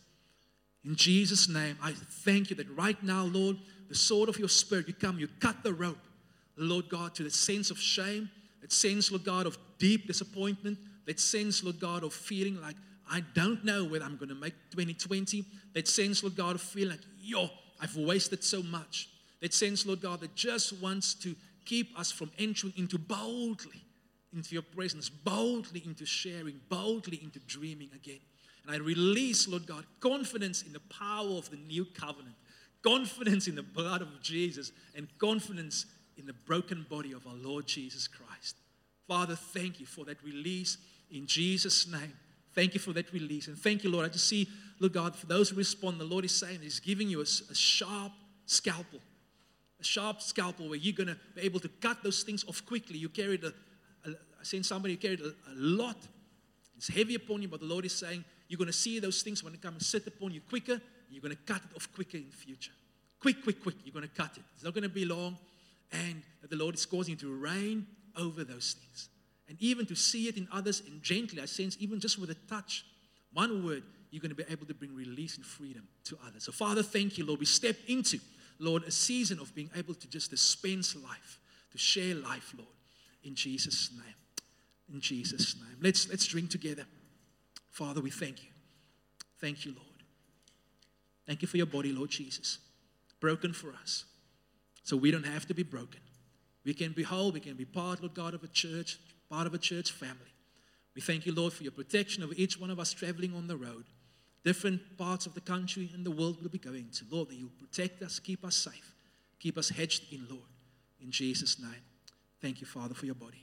In Jesus' name, I thank you that right now, Lord, the sword of your spirit, you come, you cut the rope, Lord God, to that sense of shame, that sense, Lord God, of deep disappointment, that sense, Lord God, of feeling like I don't know whether I'm going to make 2020, that sense, Lord God, of feeling like, I've wasted so much, that sense, Lord God, that just wants to keep us from entering into boldly into your presence, boldly into sharing, boldly into dreaming again. And I release, Lord God, confidence in the power of the new covenant, confidence in the blood of Jesus, and confidence in the broken body of our Lord Jesus Christ. Father, thank you for that release in Jesus' name. Thank you for that release. And thank you, Lord. I just see, Lord God, for those who respond, the Lord is saying He's giving you a sharp scalpel. A sharp scalpel where you're going to be able to cut those things off quickly. You carried I seen somebody who carried a lot. It's heavy upon you, but the Lord is saying, you're going to see those things when they come and sit upon you quicker, and you're going to cut it off quicker in the future. Quick. You're going to cut it. It's not going to be long. And that the Lord is causing you to reign over those things. And even to see it in others, and gently, I sense, even just with a touch, one word, you're going to be able to bring release and freedom to others. So, Father, thank you, Lord. We step into, Lord, a season of being able to just dispense life, to share life, Lord, in Jesus' name. In Jesus' name. Let's drink together. Father, we thank you. Thank you, Lord. Thank you for your body, Lord Jesus. Broken for us. So we don't have to be broken. We can be whole. We can be part, Lord God, of a church, part of a church family. We thank you, Lord, for your protection over each one of us traveling on the road. Different parts of the country and the world we'll be going to. Lord, that you'll protect us, keep us safe, keep us hedged in, Lord. In Jesus' name. Thank you, Father, for your body.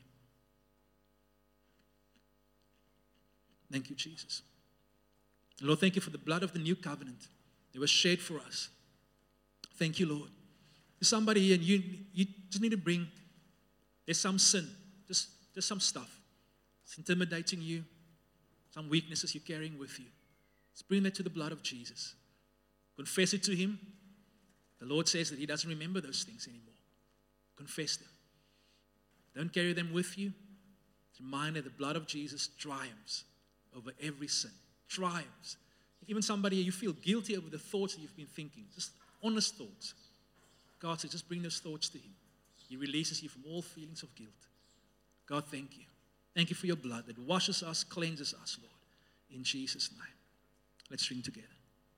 Thank you, Jesus. Lord, thank you for the blood of the new covenant that was shed for us. Thank you, Lord. There's somebody here and you just need to bring, there's some sin, just some stuff. It's intimidating you, some weaknesses you're carrying with you. Let's bring that to the blood of Jesus. Confess it to Him. The Lord says that He doesn't remember those things anymore. Confess them. Don't carry them with you. It's a reminder the blood of Jesus triumphs over every sin. Triumphs. Even somebody, you feel guilty over the thoughts that you've been thinking. Just honest thoughts. God says, just bring those thoughts to Him. He releases you from all feelings of guilt. God, thank you. Thank you for your blood that washes us, cleanses us, Lord. In Jesus' name. Let's drink together.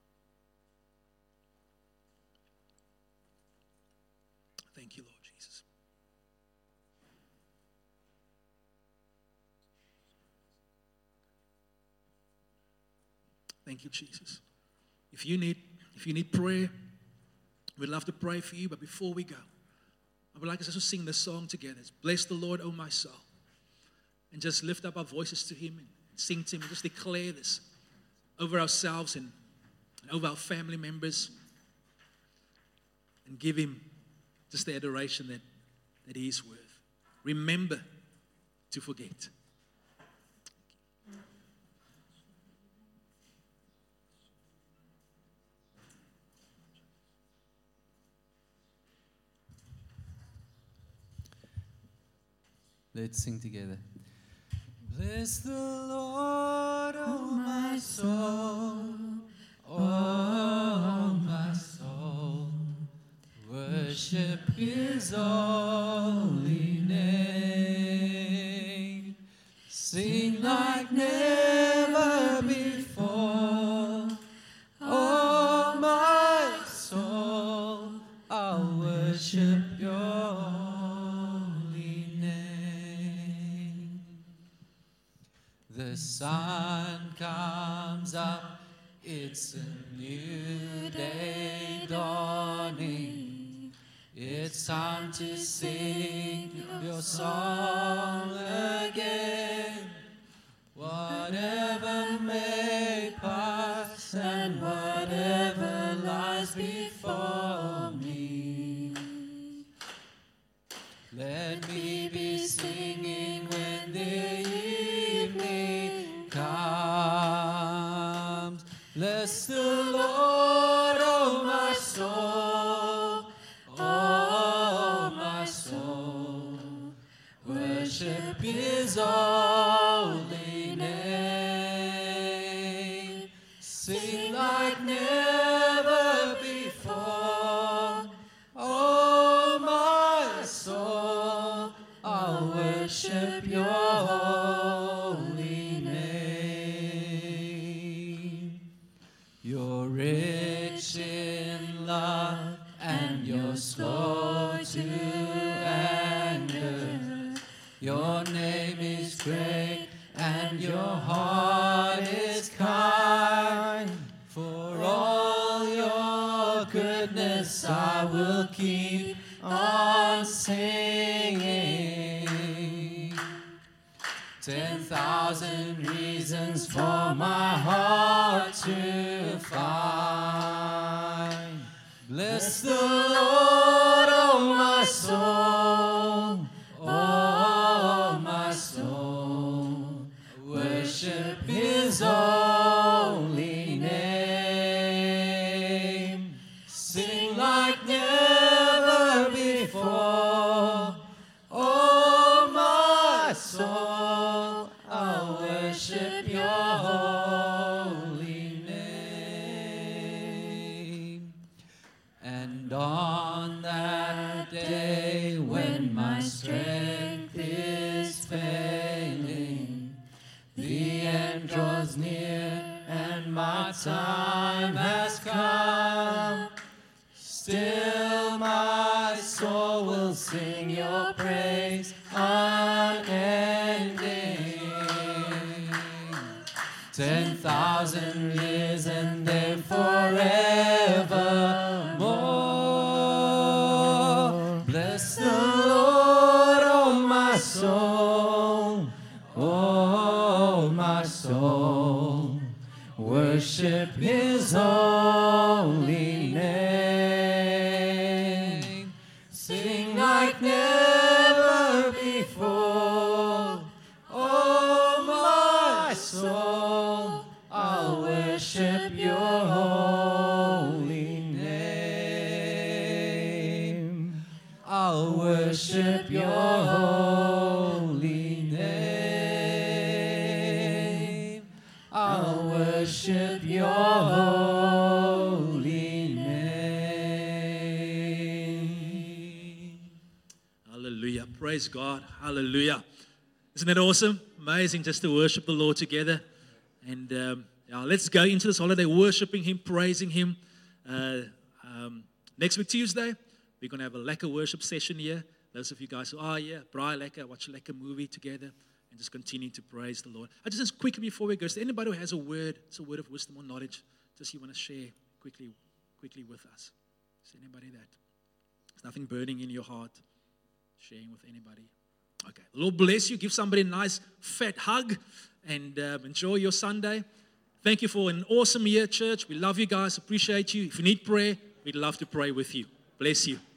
Thank you, Lord Jesus. Thank you, Jesus. If you need prayer, we'd love to pray for you. But before we go, I would like us to sing this song together. It's Bless the Lord, O my soul. And just lift up our voices to Him and sing to Him and just declare this over ourselves and over our family members. And give Him just the adoration that He is worth. Remember to forget. Let's sing together. Bless the Lord, oh my soul, oh my soul. worship His holy name. Sing like never before. Oh, my soul, I'll worship your holy name. The sun comes up, it's a new day dawning. It's time to sing your song again. Whatever may pass and whatever lies before me, let me be singing when the evening comes. Bless the Lord, oh my soul, oh my soul. Worship His holy name. Sing like never before. Oh my soul, I'll worship your holy name. You're rich in love and you're slow to anger. Your name is great and your heart is kind. For all your goodness I will keep on singing. 10,000 reasons for my heart to find. Bless the Lord, oh my soul, oh my soul. Worship His holy name. Sing like never before. Oh my soul, I'll worship your holy name. And on that day when my strength is failing, the end draws near and my time has come, still my soul will sing your praise unending. 10,000 years and then forevermore. Bless the Lord, oh my soul, oh my soul. Worship His holy name. Sing like never before. Oh my soul, I'll worship your holy name. I'll worship your holy name. I'll worship your holy name. Hallelujah. Praise God. Hallelujah. Isn't that awesome? Amazing just to worship the Lord together. And let's go into this holiday worshiping Him, praising Him. Next week, Tuesday, we're going to have a Lekker worship session here. Those of you guys who are here, Braai Lekker, watch a Lekker movie together and just continue to praise the Lord. I just quickly before we go, is there anybody who has a word, it's a word of wisdom or knowledge, just you want to share quickly with us? Is there anybody that? There's nothing burning in your heart, sharing with anybody? Okay. The Lord bless you. Give somebody a nice fat hug and enjoy your Sunday. Thank you for an awesome year, church. We love you guys. Appreciate you. If you need prayer, we'd love to pray with you. Bless you.